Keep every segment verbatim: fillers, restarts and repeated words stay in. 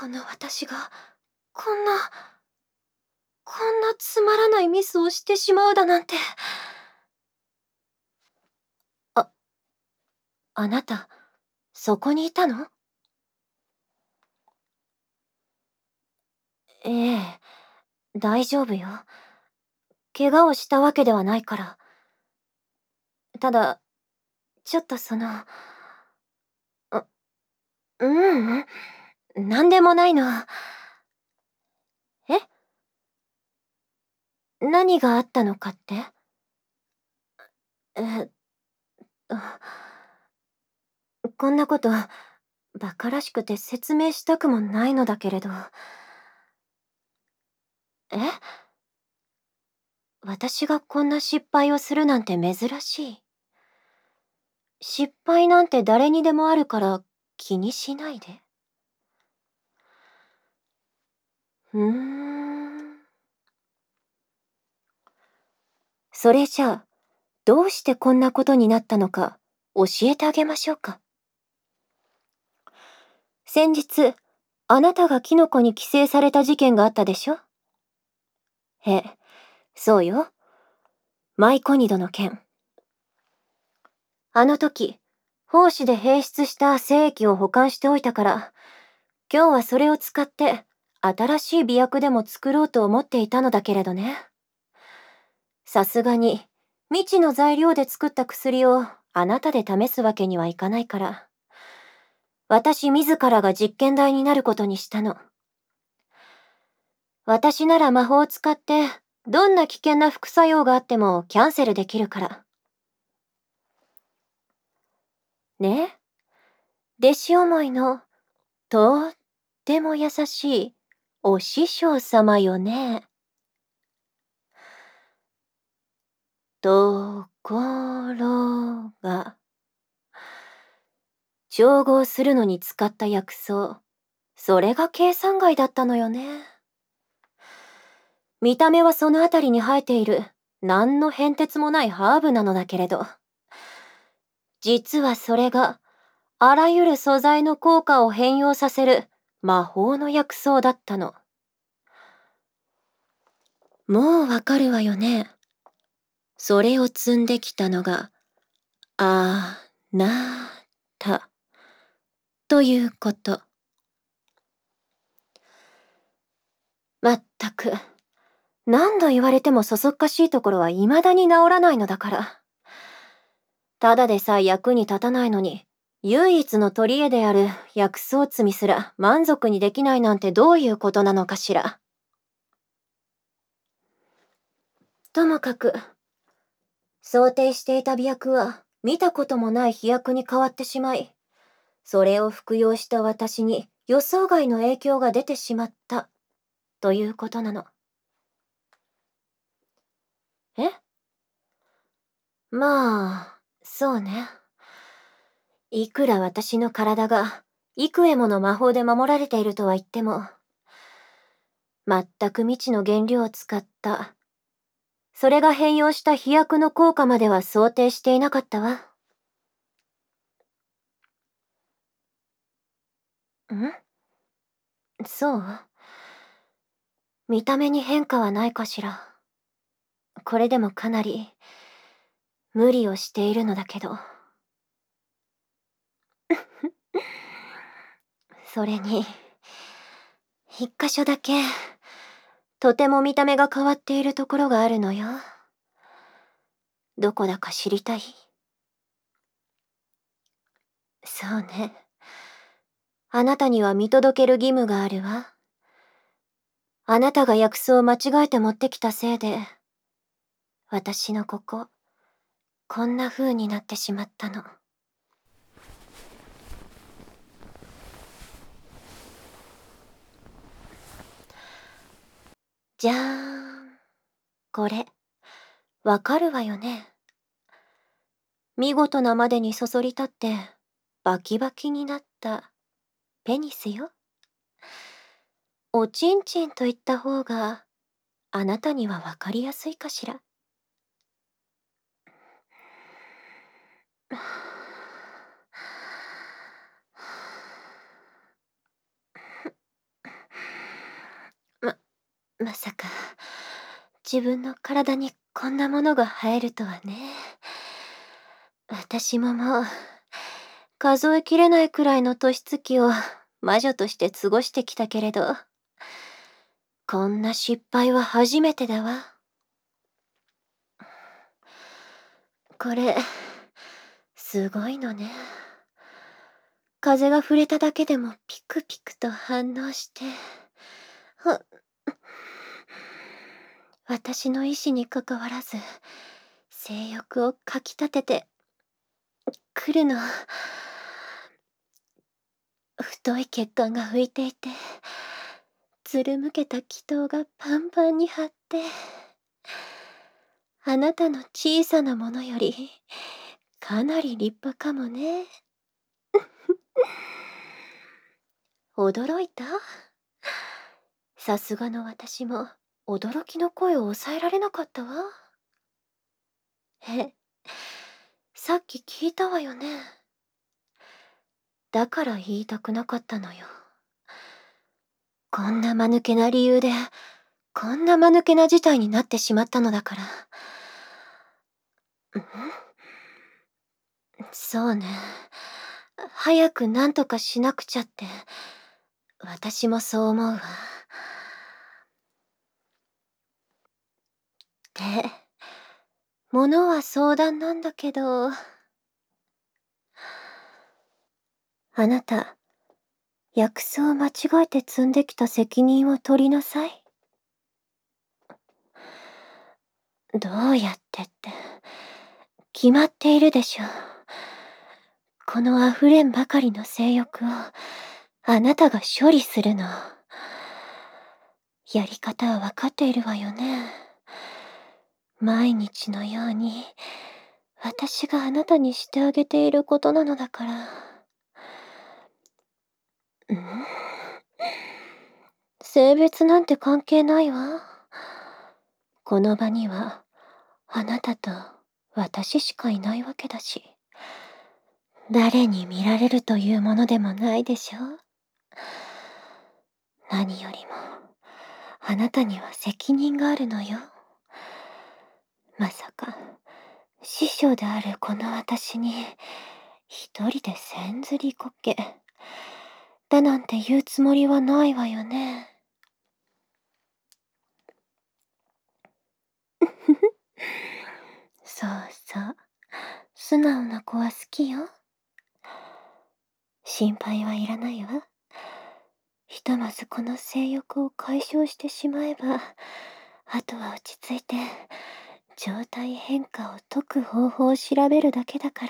この私が、こんな、こんなつまらないミスをしてしまうだなんて。あ、あなた、そこにいたの？ええ、大丈夫よ。怪我をしたわけではないから。ただ、ちょっとその、う、ううん、なんでもないの。え？何があったのかって？えっと、こんなこと、馬鹿らしくて説明したくもないのだけれど。え？私がこんな失敗をするなんて珍しい。失敗なんて誰にでもあるから気にしないで。ふーん。それじゃあ、どうしてこんなことになったのか教えてあげましょうか。先日、あなたがキノコに寄生された事件があったでしょ？ええ、そうよ。マイコニドの件。あの時、胞子で閉出した精液を保管しておいたから、今日はそれを使って新しい媚薬でも作ろうと思っていたのだけれどね。さすがに未知の材料で作った薬をあなたで試すわけにはいかないから、私自らが実験台になることにしたの。私なら魔法を使ってどんな危険な副作用があってもキャンセルできるから。ね？弟子思いのとっても優しいお師匠様よね。ところが、調合するのに使った薬草、それが計算外だったのよね。見た目はそのあたりに生えている何の変哲もないハーブなのだけれど、実はそれがあらゆる素材の効果を変容させる魔法の薬草だったの。もうわかるわよね。それを積んできたのがあなたということ。まったく、何度言われてもそそっかしいところは未だに治らないのだから。ただでさえ役に立たないのに、唯一の取り柄である薬草摘みすら満足にできないなんてどういうことなのかしら。ともかく、想定していた媚薬は見たこともない飛薬に変わってしまい、それを服用した私に予想外の影響が出てしまったということなの。え？まあ、そうね。いくら私の体が幾重もの魔法で守られているとは言っても、全く未知の原料を使った、それが変容した飛躍の効果までは想定していなかったわ。ん？そう？見た目に変化はないかしら。これでもかなり無理をしているのだけど。それに、一箇所だけ、とても見た目が変わっているところがあるのよ。どこだか知りたい？そうね。あなたには見届ける義務があるわ。あなたが薬草を間違えて持ってきたせいで、私のここ、こんな風になってしまったの。じゃーん。これ、わかるわよね。見事なまでにそそり立って、バキバキになったペニスよ。おちんちんと言った方が、あなたにはわかりやすいかしら。 まさか、自分の体にこんなものが生えるとはね。私ももう、数えきれないくらいの年月を魔女として過ごしてきたけれど、こんな失敗は初めてだわ。これ、すごいのね。風が触れただけでもピクピクと反応して、は私の意志にかかわらず、性欲をかきたててくるの。太い血管が浮いていて、ずるむけた気筒がパンパンに張って、あなたの小さなものより、かなり立派かもね。驚いた？さすがの私も、驚きの声を抑えられなかったわ。え、さっき聞いたわよね。だから言いたくなかったのよ。こんな間抜けな理由で、こんな間抜けな事態になってしまったのだから。ん？そうね。早く何とかしなくちゃって、私もそう思うわ。で、物は相談なんだけど、あなた、薬草を間違えて積んできた責任を取りなさい。どうやってって、決まっているでしょう。この溢れんばかりの性欲を、あなたが処理するの。やり方は分かっているわよね。毎日のように、私があなたにしてあげていることなのだから。ん？性別なんて関係ないわ。この場には、あなたと私しかいないわけだし、誰に見られるというものでもないでしょ。何よりも、あなたには責任があるのよ。まさか、師匠であるこの私に、一人で千釣りこけ、だなんて言うつもりはないわよね。そうそう。素直な子は好きよ。心配はいらないわ。ひとまずこの性欲を解消してしまえば、あとは落ち着いて、状態変化を解く方法を調べるだけだから。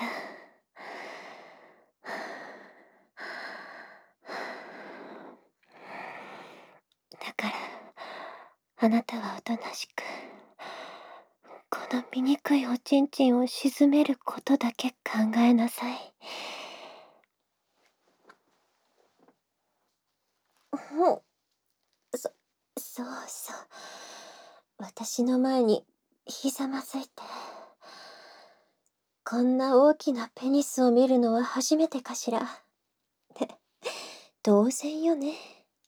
だから、あなたはおとなしく、この醜いおちんちんを沈めることだけ考えなさい。うん。そ、そうそう。私の前にひざまずいて。こんな大きなペニスを見るのは初めてかしら。って当然よね。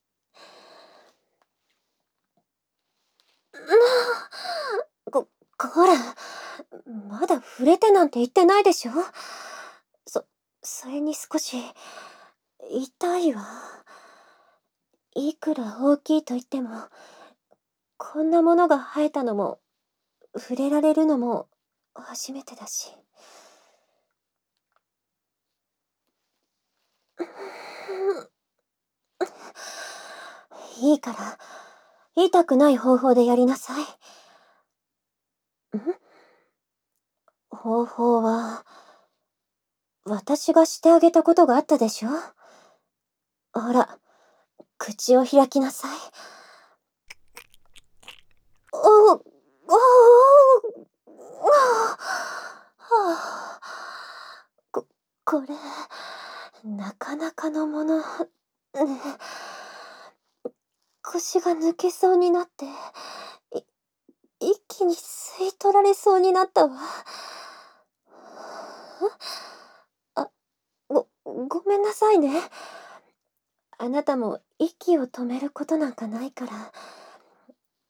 こ、こら、まだ触れてなんて言ってないでしょ。そ、それに少し、痛いわ。いくら大きいと言っても、こんなものが生えたのも、触れられるのも初めてだし。いいから、痛くない方法でやりなさい。ん？方法は、私がしてあげたことがあったでしょ。ほら、口を開きなさい。おお、おお、はあ、こ、これ、なかなかのもの、ね。腰が抜けそうになって、い、一気に吸い取られそうになったわ。あ、ご、ごめんなさいね。あなたも息を止めることなんかないから、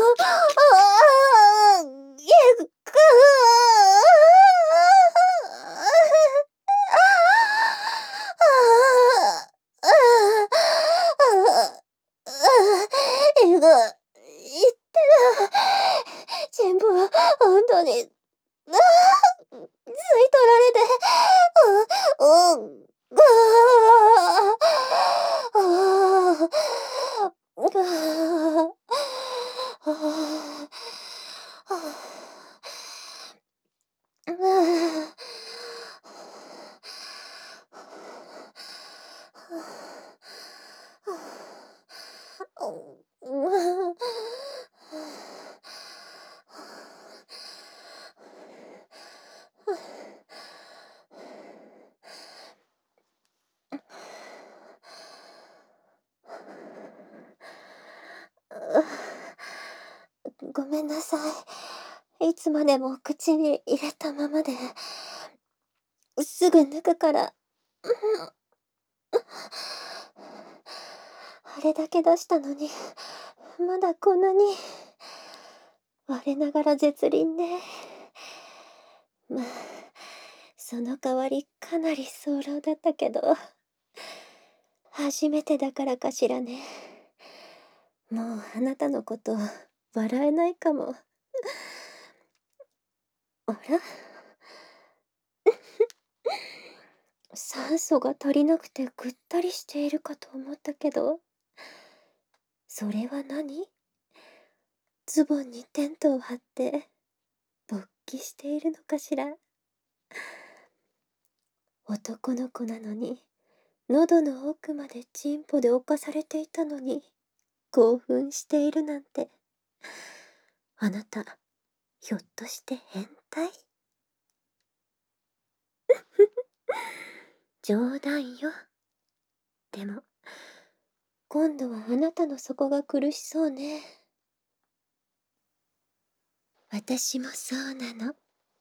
あ、ゆっく胃がいってる。全部本当に、ああ、吸い取られて、う、う、ぐあ。 めんなさい。いつまでも口に入れたままで。すぐ抜くから。あれだけ出したのに、まだこんなに。我ながら絶倫ね。まあ、その代わりかなり早漏だったけど、初めてだからかしらね。もうあなたのこと笑えないかも。あら酸素が足りなくてぐったりしているかと思ったけど、それは何？ズボンにテントを張って勃起しているのかしら。男の子なのに喉の奥までチンポで侵されていたのに興奮しているなんて。あなたひょっとして変態？冗談よ。でも今度はあなたの底が苦しそうね。私もそうなの。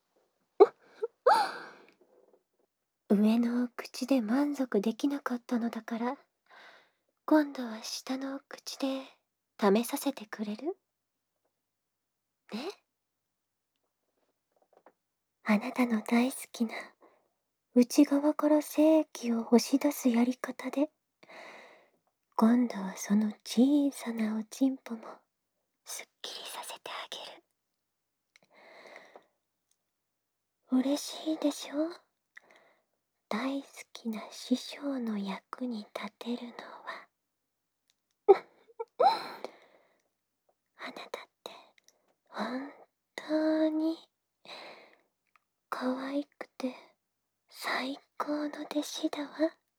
上の口で満足できなかったのだから、今度は下の口で試させてくれる？ね？あなたの大好きな内側から精液を押し出すやり方で、今度はその小さなおちんぽもすっきりさせてあげる。嬉しいでしょ？大好きな師匠の役に立てるのは。あなたって本当に可愛くて最高の弟子だわ。